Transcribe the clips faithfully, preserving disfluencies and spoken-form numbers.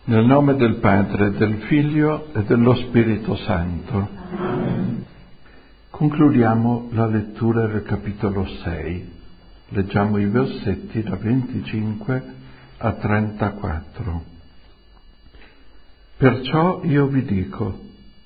Nel nome del Padre, del Figlio e dello Spirito Santo. Amen. Concludiamo la lettura del capitolo sei. Leggiamo i versetti da venticinque a trentaquattro. Perciò io vi dico,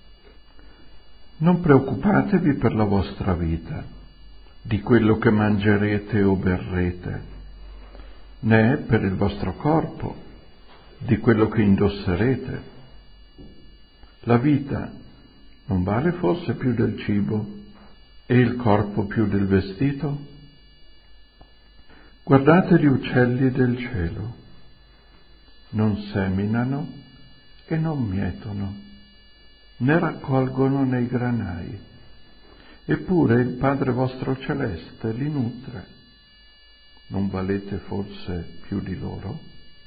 non preoccupatevi per la vostra vita, di quello che mangerete o berrete, né per il vostro corpo, di quello che indosserete. La vita non vale forse più del cibo e il corpo più del vestito? Guardate gli uccelli del cielo, non seminano e non mietono, né raccolgono nei granai, eppure il Padre vostro celeste li nutre. Non valete forse più di loro?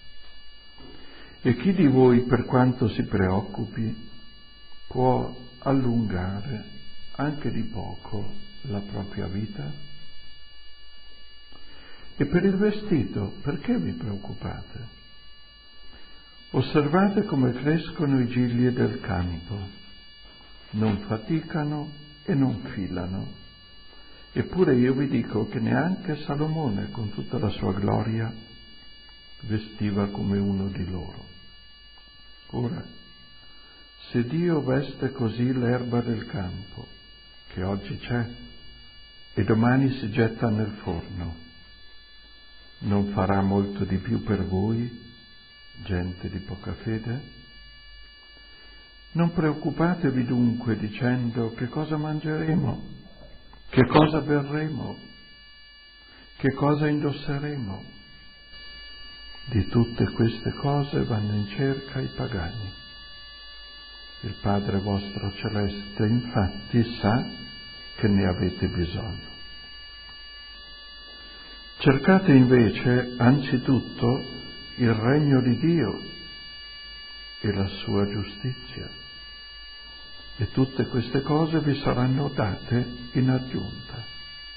E chi di voi, per quanto si preoccupi, può allungare anche di poco la propria vita? E per il vestito, perché vi preoccupate? Osservate come crescono i gigli del campo, non faticano e non filano. Eppure io vi dico che neanche Salomone, con tutta la sua gloria, vestiva come uno di loro. Ora, se Dio veste così l'erba del campo, che oggi c'è e domani si getta nel forno, non farà molto di più per voi, gente di poca fede? Non preoccupatevi dunque dicendo che cosa mangeremo, che cosa berremo, che cosa indosseremo. Di tutte queste cose vanno in cerca i pagani. Il Padre vostro celeste infatti sa che ne avete bisogno. Cercate invece anzitutto il regno di Dio e la sua giustizia, e tutte queste cose vi saranno date in aggiunta.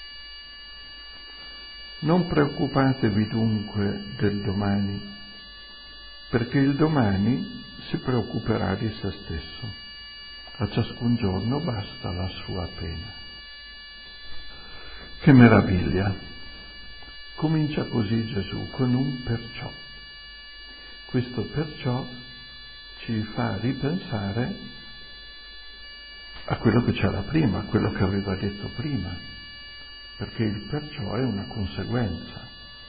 Non preoccupatevi dunque del domani, perché il domani si preoccuperà di se stesso. A ciascun giorno basta la sua pena. Che meraviglia! Comincia così Gesù con un perciò. Questo perciò ci fa ripensare a quello che c'era prima, a quello che aveva detto prima, perché il perciò è una conseguenza.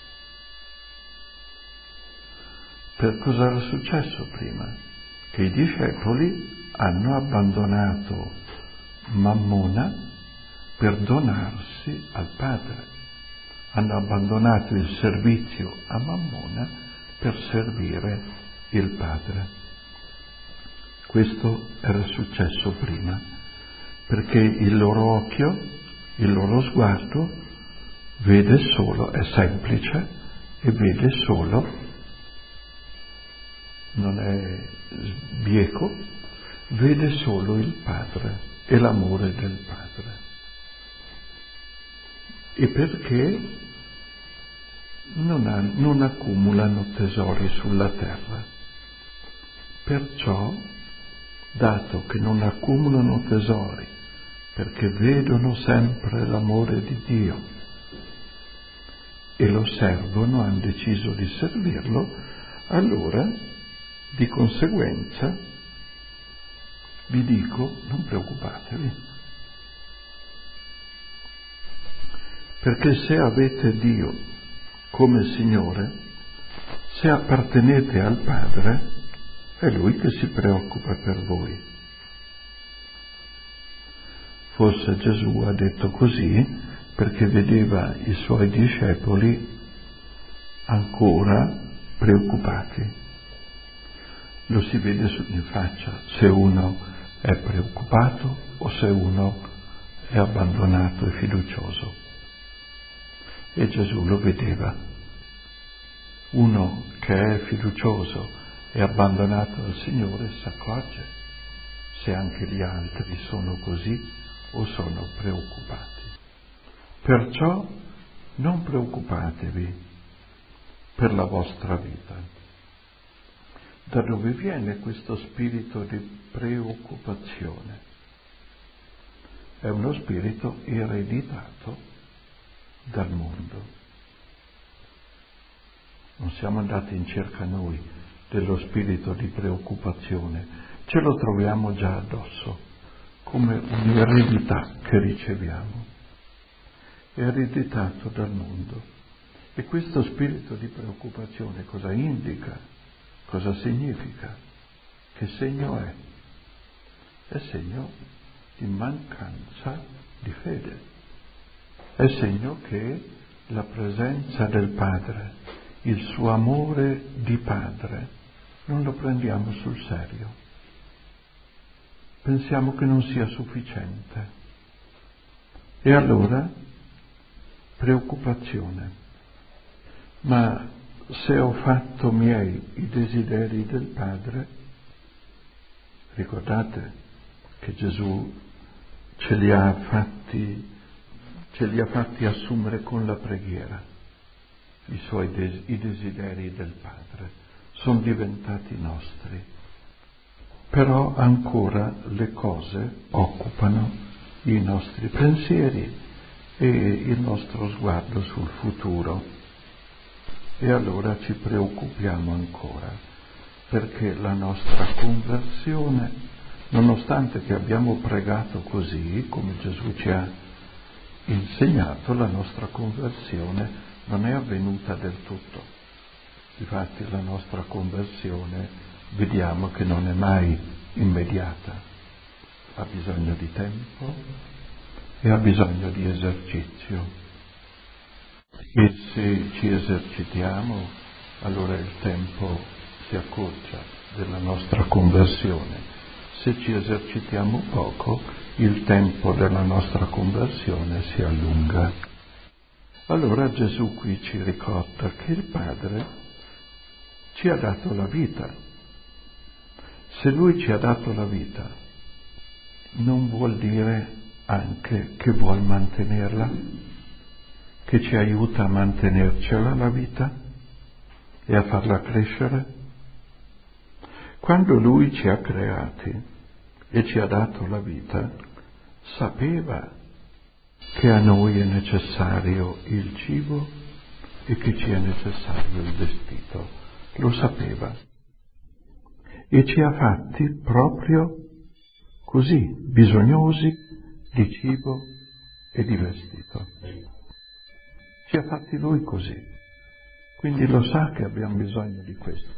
Per cosa era successo prima? Che i discepoli hanno abbandonato Mammona per donarsi al Padre. Hanno abbandonato il servizio a Mammona per servire il Padre. Questo era successo prima, perché il loro occhio, il loro sguardo vede solo, è semplice e vede solo, non è sbieco, vede solo il Padre e l'amore del Padre. E perché non, ha, non accumulano tesori sulla terra. Perciò, dato che non accumulano tesori, perché vedono sempre l'amore di Dio e lo servono, hanno deciso di servirlo, allora, di conseguenza, vi dico, non preoccupatevi, perché se avete Dio come Signore, se appartenete al Padre, è Lui che si preoccupa per voi. Forse Gesù ha detto così perché vedeva i suoi discepoli ancora preoccupati. Lo si vede in faccia se uno è preoccupato o se uno è abbandonato e fiducioso. E Gesù lo vedeva. Uno che è fiducioso e abbandonato al Signore si accorge se anche gli altri sono così o sono preoccupati. Perciò non preoccupatevi per la vostra vita. Da dove viene questo spirito di preoccupazione? È uno spirito ereditato dal mondo. Non siamo andati in cerca noi dello spirito di preoccupazione, ce lo troviamo già addosso, come un'eredità che riceviamo, ereditato dal mondo. E questo spirito di preoccupazione cosa indica? Cosa significa? Che segno è? È segno di mancanza di fede. È segno che la presenza del Padre, il suo amore di Padre, non lo prendiamo sul serio. Pensiamo che non sia sufficiente. E allora, preoccupazione. Ma se ho fatto miei i desideri del Padre, ricordate che Gesù ce li ha fatti, ce li ha fatti assumere con la preghiera, i suoi des- i desideri del Padre, sono diventati nostri. Però ancora le cose occupano i nostri pensieri e il nostro sguardo sul futuro. E allora ci preoccupiamo ancora, perché la nostra conversione, nonostante che abbiamo pregato così, come Gesù ci ha insegnato, la nostra conversione non è avvenuta del tutto. Difatti la nostra conversione vediamo che non è mai immediata, ha bisogno di tempo e ha bisogno di esercizio. E se ci esercitiamo, allora il tempo si accorcia della nostra conversione. Se ci esercitiamo poco, il tempo della nostra conversione si allunga. Allora Gesù qui ci ricorda che il Padre ci ha dato la vita. Se Lui ci ha dato la vita, non vuol dire anche che vuol mantenerla? Che ci aiuta a mantenercela la vita e a farla crescere? Quando Lui ci ha creati e ci ha dato la vita, sapeva che a noi è necessario il cibo e che ci è necessario il vestito. Lo sapeva. E ci ha fatti proprio così, bisognosi di cibo e di vestito. Ci ha fatti Lui così, quindi lo sa che abbiamo bisogno di questo.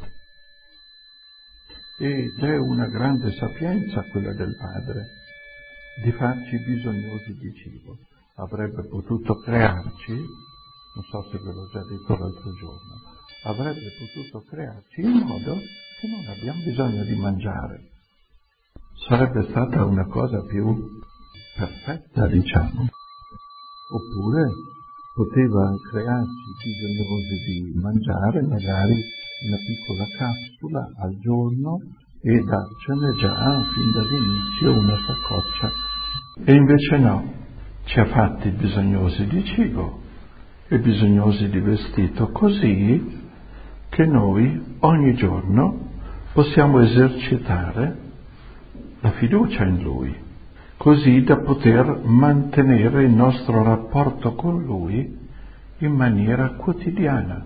Ed è una grande sapienza quella del Padre, di farci bisognosi di cibo. Avrebbe potuto crearci, non so se ve l'ho già detto l'altro giorno, avrebbe potuto crearci in modo che non abbiamo bisogno di mangiare. Sarebbe stata una cosa più perfetta, diciamo. Oppure poteva crearci bisognosi di mangiare magari una piccola capsula al giorno e darcene già fin dall'inizio una saccoccia. E invece no, ci ha fatti bisognosi di cibo e bisognosi di vestito, così che noi ogni giorno possiamo esercitare la fiducia in Lui, così da poter mantenere il nostro rapporto con Lui in maniera quotidiana.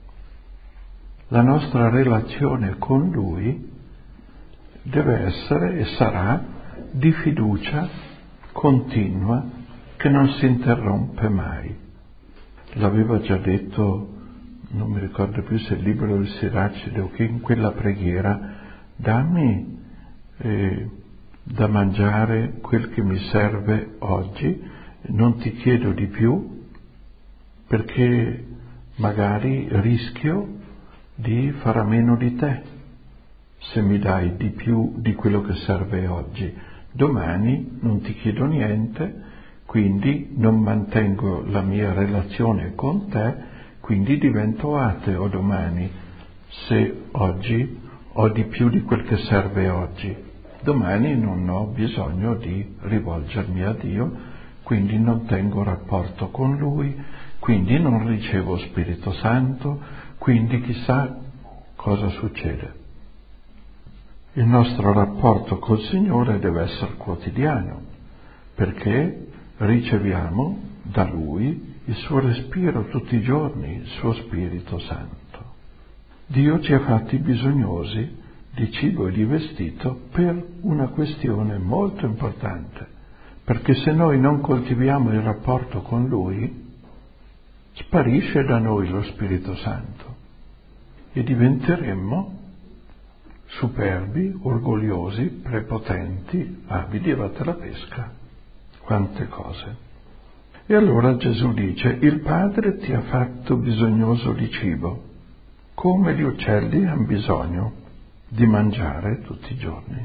La nostra relazione con Lui deve essere e sarà di fiducia continua che non si interrompe mai. L'aveva già detto, non mi ricordo più se il libro del Siracide o che in quella preghiera, dammi eh, da mangiare quel che mi serve oggi, non ti chiedo di più, perché magari rischio di fare a meno di te se mi dai di più di quello che serve oggi. Domani non ti chiedo niente, quindi non mantengo la mia relazione con te, quindi divento ateo domani, se oggi ho di più di quel che serve oggi. Domani non ho bisogno di rivolgermi a Dio, quindi non tengo rapporto con Lui, quindi non ricevo Spirito Santo, quindi chissà cosa succede. Il nostro rapporto col Signore deve essere quotidiano, perché riceviamo da Lui il suo respiro tutti i giorni, il suo Spirito Santo. Dio ci ha fatti bisognosi di cibo e di vestito per una questione molto importante, perché se noi non coltiviamo il rapporto con Lui, sparisce da noi lo Spirito Santo e diventeremmo superbi, orgogliosi, prepotenti, avidi, avate la pesca. Quante cose. E allora Gesù dice: il Padre ti ha fatto bisognoso di cibo, come gli uccelli hanno bisogno di mangiare tutti i giorni.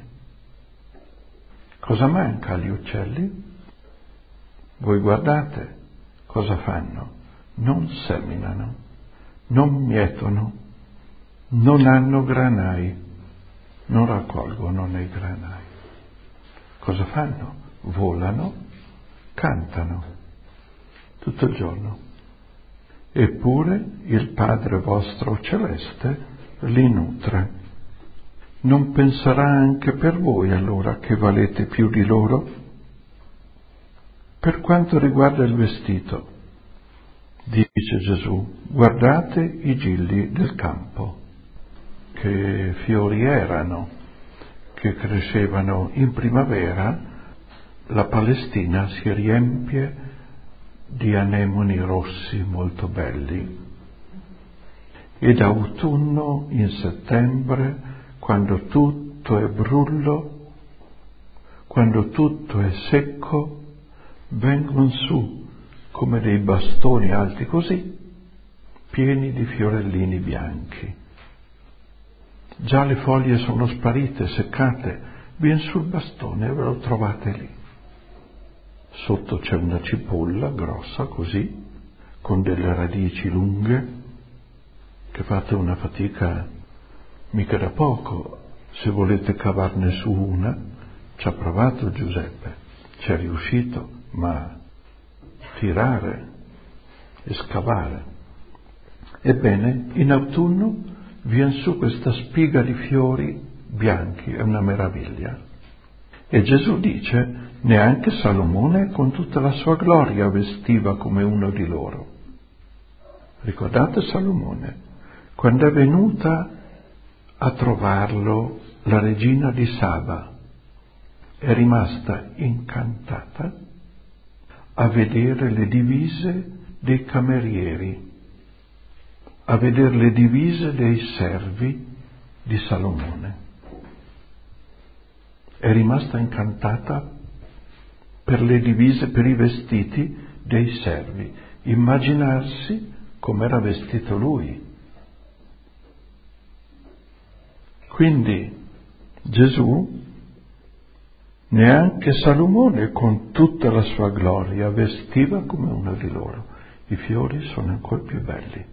Cosa manca agli uccelli? Voi guardate cosa fanno. Non seminano, non mietono, non hanno granai, non raccolgono nei granai. Cosa fanno? Volano, cantano tutto il giorno. Eppure il Padre vostro celeste li nutre. Non penserà anche per voi allora che valete più di loro? Per quanto riguarda il vestito, dice Gesù, guardate i gilli del campo, che fiori erano, che crescevano in primavera. La Palestina si riempie di anemoni rossi molto belli, ed autunno, in settembre, quando tutto è brullo, quando tutto è secco, vengono su come dei bastoni alti così, pieni di fiorellini bianchi. Già le foglie sono sparite, seccate, vien sul bastone e ve lo trovate lì. Sotto c'è una cipolla grossa così, con delle radici lunghe, che fate una fatica mica da poco. Se volete cavarne su una, ci ha provato Giuseppe, ci è riuscito, ma tirare e scavare. Ebbene, in autunno viene su questa spiga di fiori bianchi, è una meraviglia. E Gesù dice: neanche Salomone con tutta la sua gloria vestiva come uno di loro. Ricordate Salomone, quando è venuta a trovarlo la regina di Saba, è rimasta incantata a vedere le divise dei camerieri, a vedere le divise dei servi di Salomone. È rimasta incantata per le divise, per i vestiti dei servi. Immaginarsi com'era vestito lui. Quindi Gesù, neanche Salomone con tutta la sua gloria vestiva come uno di loro. I fiori sono ancora più belli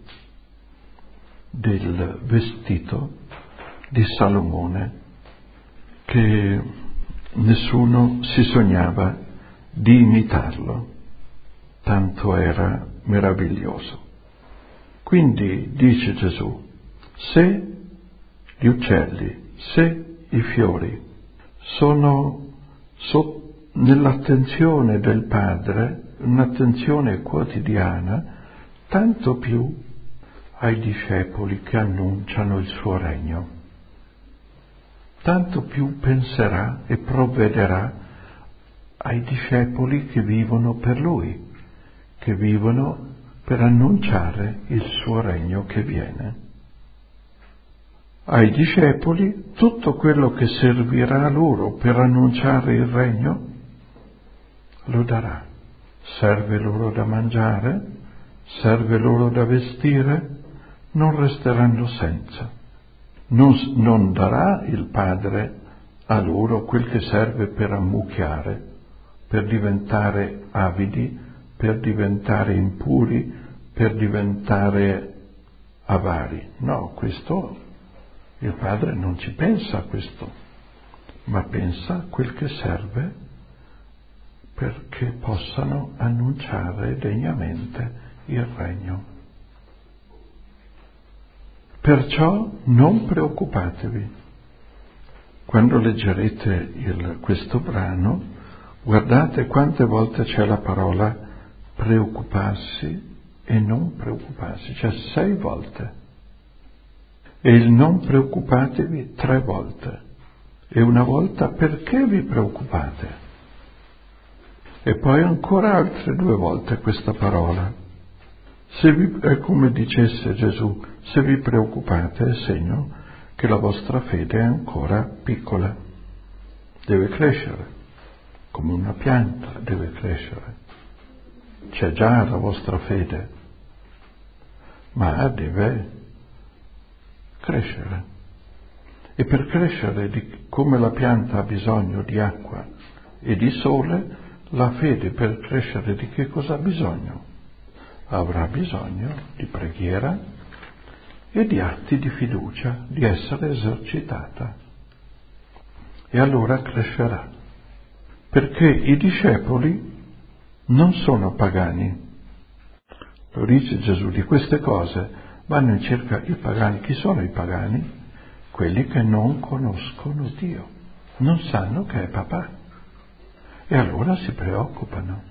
del vestito di Salomone, che nessuno si sognava di imitarlo, tanto era meraviglioso. Quindi dice Gesù: se gli uccelli, se i fiori sono so, nell'attenzione del Padre, un'attenzione quotidiana, tanto più ai discepoli che annunciano il suo regno, tanto più penserà e provvederà ai discepoli che vivono per Lui, che vivono per annunciare il suo regno che viene. Ai discepoli tutto quello che servirà loro per annunciare il regno lo darà. Serve loro da mangiare, serve loro da vestire, non resteranno senza. Non, non darà il Padre a loro quel che serve per ammucchiare, per diventare avidi, per diventare impuri, per diventare avari. No, questo il Padre non ci pensa a questo, ma pensa a quel che serve perché possano annunciare degnamente il regno. Perciò non preoccupatevi quando leggerete il, questo brano, guardate quante volte c'è la parola preoccuparsi e non preoccuparsi, cioè sei volte. E il non preoccupatevi tre volte. E una volta perché vi preoccupate. E poi ancora altre due volte questa parola. Se vi, è come dicesse Gesù, se vi preoccupate è segno che la vostra fede è ancora piccola. Deve crescere, come una pianta deve crescere. C'è già la vostra fede, ma deve crescere. E per crescere, di, come la pianta ha bisogno di acqua e di sole, la fede per crescere di che cosa ha bisogno? Avrà bisogno di preghiera e di atti di fiducia, di essere esercitata. E allora crescerà. Perché i discepoli non sono pagani. Lo dice Gesù, di queste cose vanno in cerca i pagani. Chi sono i pagani? Quelli che non conoscono Dio, non sanno che è papà. E allora si preoccupano.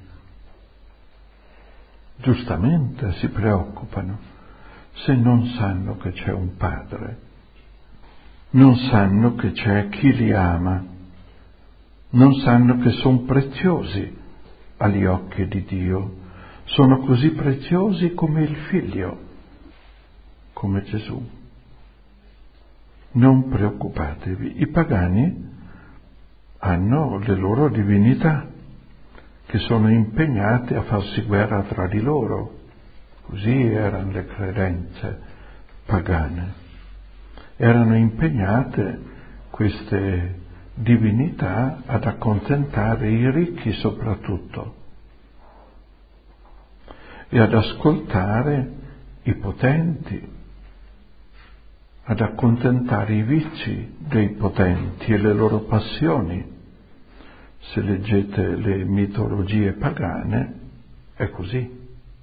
Giustamente si preoccupano se non sanno che c'è un padre, non sanno che c'è chi li ama, non sanno che sono preziosi agli occhi di Dio, sono così preziosi come il figlio, come Gesù. Non preoccupatevi, i pagani hanno le loro divinità, che sono impegnate a farsi guerra tra di loro. Così erano le credenze pagane. Erano impegnate queste divinità ad accontentare i ricchi soprattutto e ad ascoltare i potenti, ad accontentare i vizi dei potenti e le loro passioni. Se leggete le mitologie pagane, è così.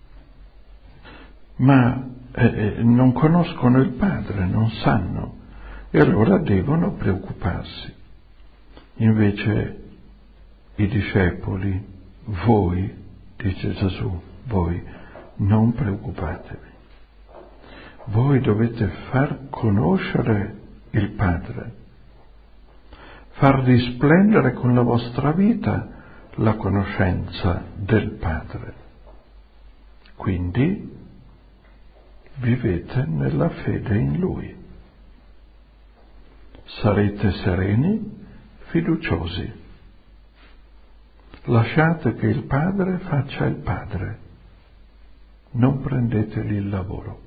Ma eh, non conoscono il Padre, non sanno, e allora devono preoccuparsi. Invece i discepoli, voi, dice Gesù, voi, non preoccupatevi. Voi dovete far conoscere il Padre, far risplendere con la vostra vita la conoscenza del Padre. Quindi vivete nella fede in Lui. Sarete sereni, fiduciosi. Lasciate che il Padre faccia il Padre. Non prendeteli il lavoro.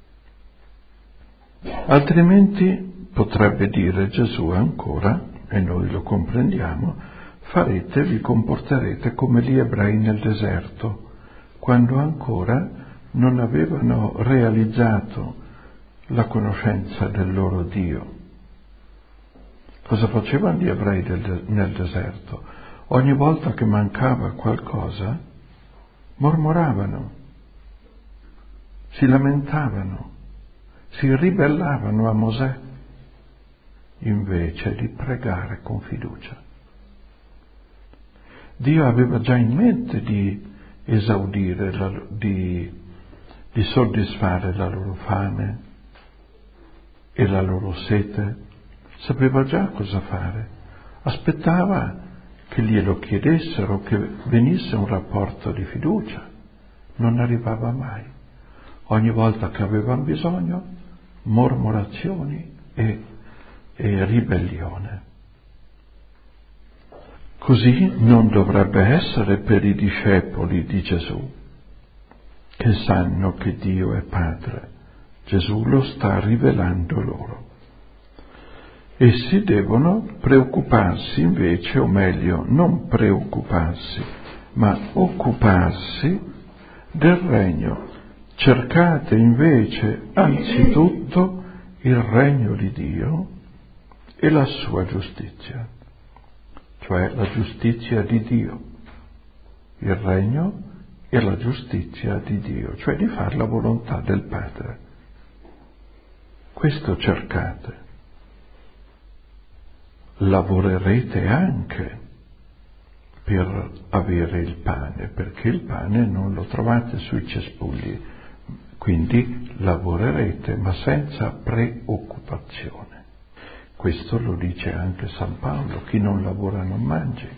Altrimenti potrebbe dire Gesù ancora, e noi lo comprendiamo, farete, vi comporterete come gli ebrei nel deserto, quando ancora non avevano realizzato la conoscenza del loro Dio. Cosa facevano gli ebrei del, nel deserto? Ogni volta che mancava qualcosa, mormoravano, si lamentavano, si ribellavano a Mosè, invece di pregare con fiducia. Dio aveva già in mente di esaudire, la, di, di soddisfare la loro fame e la loro sete. Sapeva già cosa fare. Aspettava che glielo chiedessero, che venisse un rapporto di fiducia. Non arrivava mai. Ogni volta che avevano bisogno, mormorazioni e, e ribellione. Così non dovrebbe essere per i discepoli di Gesù, che sanno che Dio è Padre. Gesù lo sta rivelando loro. Essi devono preoccuparsi invece, o meglio, non preoccuparsi, ma occuparsi del regno. Cercate invece anzitutto il regno di Dio e la sua giustizia, cioè la giustizia di Dio, il regno e la giustizia di Dio, cioè di fare la volontà del Padre. Questo cercate. lavorerete anche per avere il pane, perché il pane non lo trovate sui cespugli, quindi lavorerete ma senza preoccupazione. Questo lo dice anche San Paolo: chi non lavora non mangi.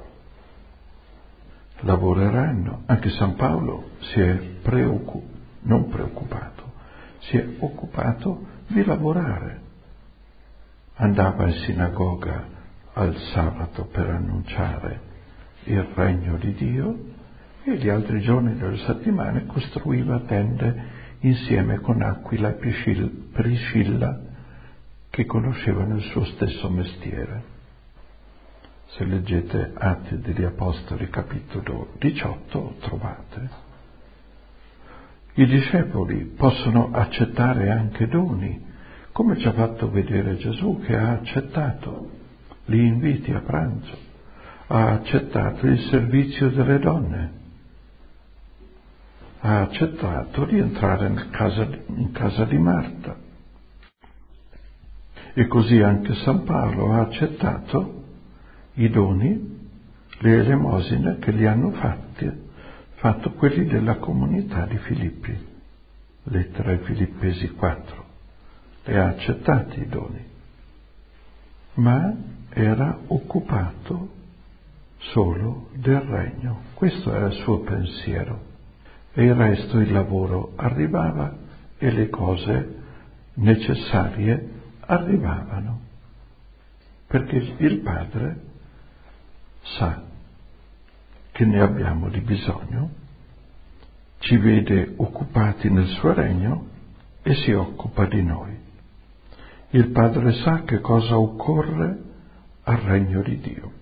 Lavoreranno. Anche San Paolo si è preoccupato, non preoccupato, si è occupato di lavorare. Andava in sinagoga al sabato per annunciare il regno di Dio e gli altri giorni delle settimane costruiva tende insieme con Aquila e Priscilla, che conoscevano il suo stesso mestiere. Se leggete Atti degli Apostoli capitolo diciotto trovate. I discepoli possono accettare anche doni, come ci ha fatto vedere Gesù, che ha accettato gli inviti a pranzo, ha accettato il servizio delle donne, ha accettato di entrare in casa, in casa di Marta. E così anche San Paolo ha accettato i doni, le elemosine che gli hanno fatti, fatto quelli della comunità di Filippi. Lettera ai Filippesi quattro. E ha accettati i doni, ma era occupato solo del regno. Questo era il suo pensiero. E il resto, il lavoro, arrivava e le cose necessarie arrivavano, perché il Padre sa che ne abbiamo di bisogno, ci vede occupati nel suo regno e si occupa di noi. Il Padre sa che cosa occorre al regno di Dio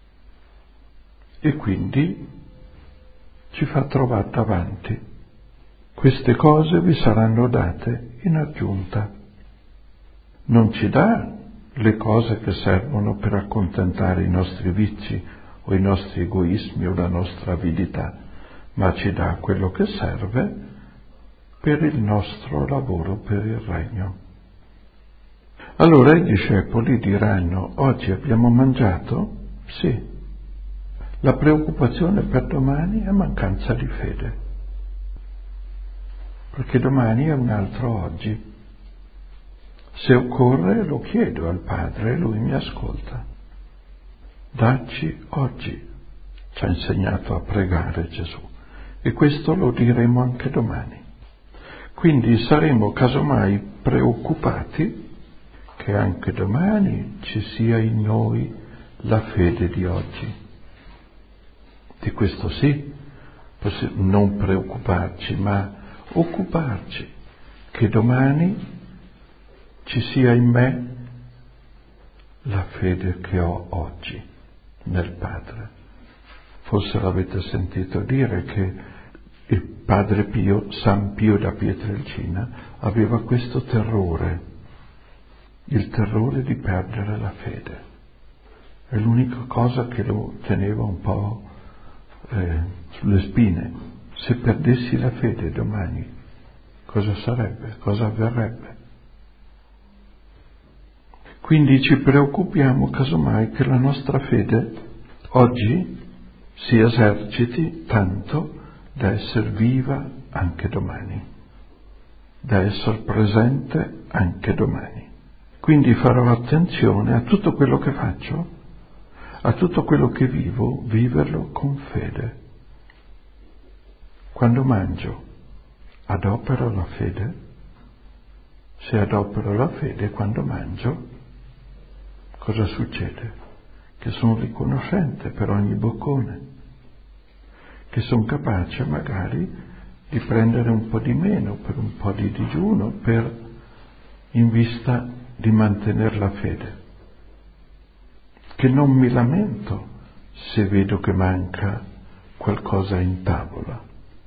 e quindi ci fa trovare davanti: queste cose vi saranno date in aggiunta. Non ci dà le cose che servono per accontentare i nostri vizi o i nostri egoismi o la nostra avidità, ma ci dà quello che serve per il nostro lavoro per il regno. Allora i discepoli diranno: oggi abbiamo mangiato? Sì. La preoccupazione per domani è mancanza di fede, perché domani è un altro oggi. Se occorre lo chiedo al Padre e Lui mi ascolta. Dacci oggi, ci ha insegnato a pregare Gesù, e questo lo diremo anche domani. Quindi saremo casomai preoccupati che anche domani ci sia in noi la fede di oggi. Di questo sì, non preoccuparci, ma occuparci che domani ci sia in me la fede che ho oggi nel Padre. Forse l'avete sentito dire che il Padre Pio, San Pio da Pietrelcina, aveva questo terrore, il terrore di perdere la fede. È l'unica cosa che lo teneva un po' eh, sulle spine. Se perdessi la fede domani, cosa sarebbe? Cosa avverrebbe? Quindi ci preoccupiamo casomai che la nostra fede oggi si eserciti tanto da essere viva anche domani, da essere presente anche domani. Quindi farò attenzione a tutto quello che faccio, a tutto quello che vivo, viverlo con fede. Quando mangio, adopero la fede? Se adopero la fede quando mangio, cosa succede? Che sono riconoscente per ogni boccone, che sono capace magari di prendere un po' di meno per un po' di digiuno, per in vista di mantenere la fede, che non mi lamento se vedo che manca qualcosa in tavola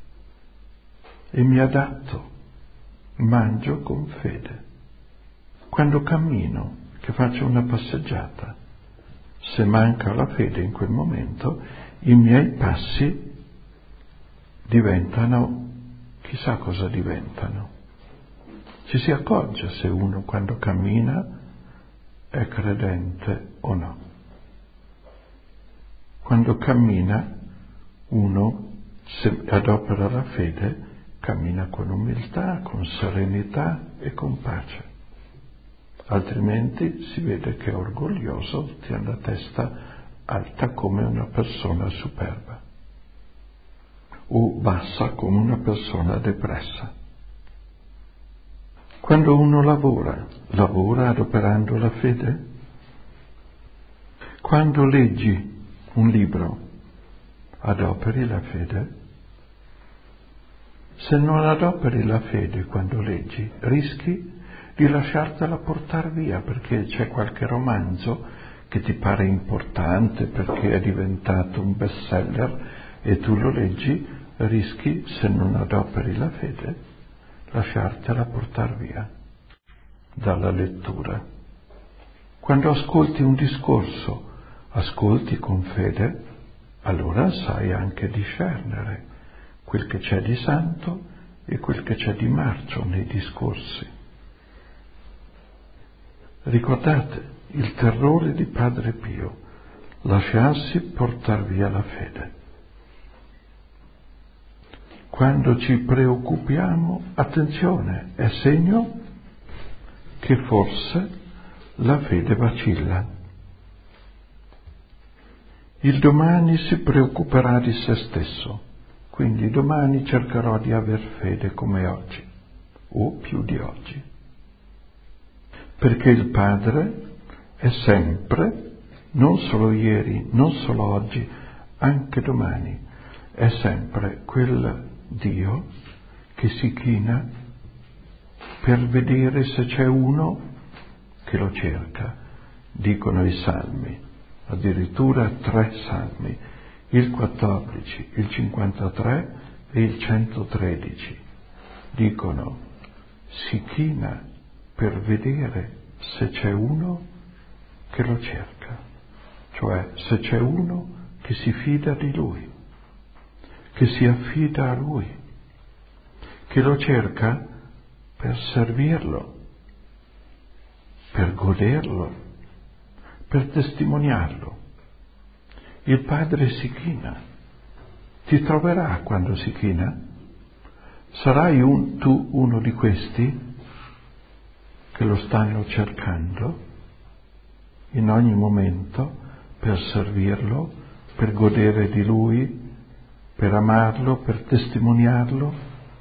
e mi adatto, mangio con fede. Quando cammino, che faccio una passeggiata, se manca la fede in quel momento, i miei passi diventano, chissà cosa diventano. Ci si accorge se uno quando cammina è credente o no. Quando cammina, uno, se adopera la fede, cammina con umiltà, con serenità e con pace. Altrimenti si vede che è orgoglioso, tiene la testa alta come una persona superba o bassa come una persona depressa. Quando uno lavora, lavora adoperando la fede? Quando leggi un libro, adoperi la fede? Se non adoperi la fede quando leggi, rischi di lasciartela portare via perché c'è qualche romanzo che ti pare importante perché è diventato un bestseller e tu lo leggi, rischi, se non adoperi la fede, lasciartela portare via dalla lettura. Quando ascolti un discorso, ascolti con fede, allora sai anche discernere quel che c'è di santo e quel che c'è di marcio nei discorsi. Ricordate il terrore di Padre Pio, lasciarsi portar via la fede. Quando ci preoccupiamo, attenzione, è segno che forse la fede vacilla. Il domani si preoccuperà di se stesso, quindi domani cercherò di aver fede come oggi, o più di oggi. Perché il Padre è sempre, non solo ieri, non solo oggi, anche domani, è sempre quel Dio che si china per vedere se c'è uno che lo cerca, dicono i salmi, addirittura tre salmi, il quattordici, il cinquantatré e il centotredici, dicono si china per vedere se c'è uno che lo cerca, cioè se c'è uno che si fida di lui, che si affida a lui, che lo cerca per servirlo, per goderlo, per testimoniarlo. Il Padre si china. Ti troverà quando si china? Sarai un, tu uno di questi che lo stanno cercando in ogni momento per servirlo, per godere di lui, per amarlo, per testimoniarlo?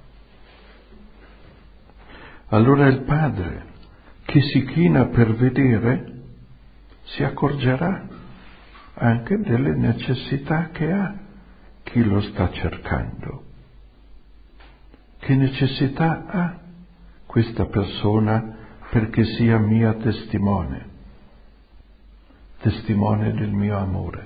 Allora il Padre che si china per vedere si accorgerà anche delle necessità che ha chi lo sta cercando. Che necessità ha questa persona perché sia mia testimone, testimone del mio amore?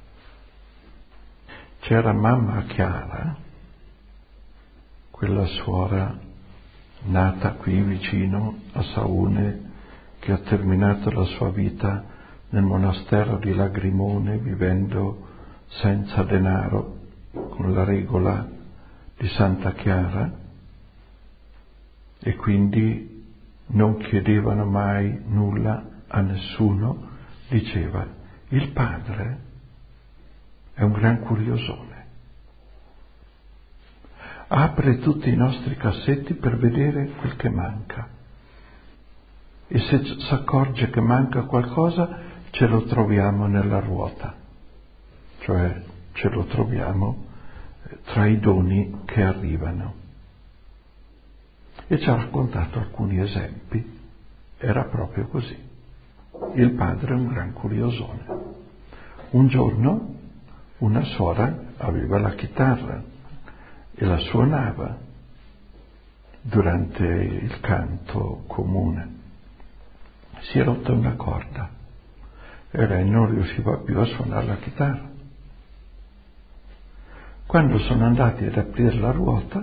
C'era mamma Chiara, quella suora nata qui vicino a Saune, che ha terminato la sua vita nel monastero di Lagrimone, vivendo senza denaro, con la regola di Santa Chiara, e quindi non chiedevano mai nulla a nessuno. Diceva: il Padre è un gran curiosone, apre tutti i nostri cassetti per vedere quel che manca, e se si accorge che manca qualcosa ce lo troviamo nella ruota, cioè ce lo troviamo tra i doni che arrivano. E ci ha raccontato alcuni esempi. Era proprio così. Il Padre è un gran curiosone. Un giorno una suora aveva la chitarra e la suonava durante il canto comune. Si è rotta una corda e lei non riusciva più a suonare la chitarra. Quando sono andati ad aprire la ruota,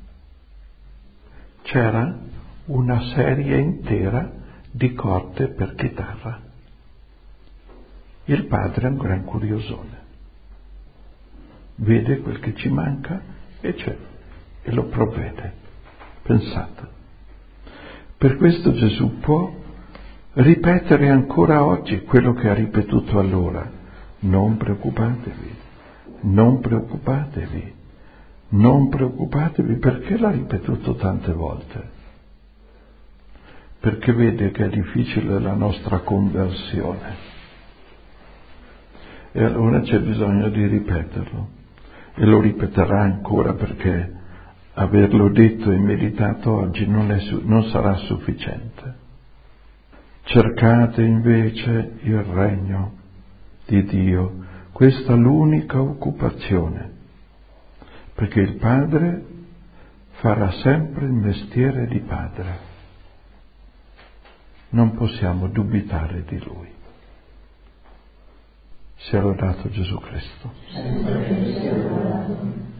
c'era una serie intera di corde per chitarra. Il Padre è un gran curiosone. Vede quel che ci manca e c'è, e lo provvede. Pensate. Per questo Gesù può ripetere ancora oggi quello che ha ripetuto allora. Non preoccupatevi, non preoccupatevi, non preoccupatevi. Perché l'ha ripetuto tante volte? Perché vede che è difficile la nostra conversione. E allora c'è bisogno di ripeterlo. E lo ripeterà ancora, perché averlo detto e meditato oggi non, è, non sarà sufficiente. Cercate invece il regno di Dio. Questa è l'unica occupazione, perché il Padre farà sempre il mestiere di Padre. Non possiamo dubitare di Lui. Sia lodato Gesù Cristo.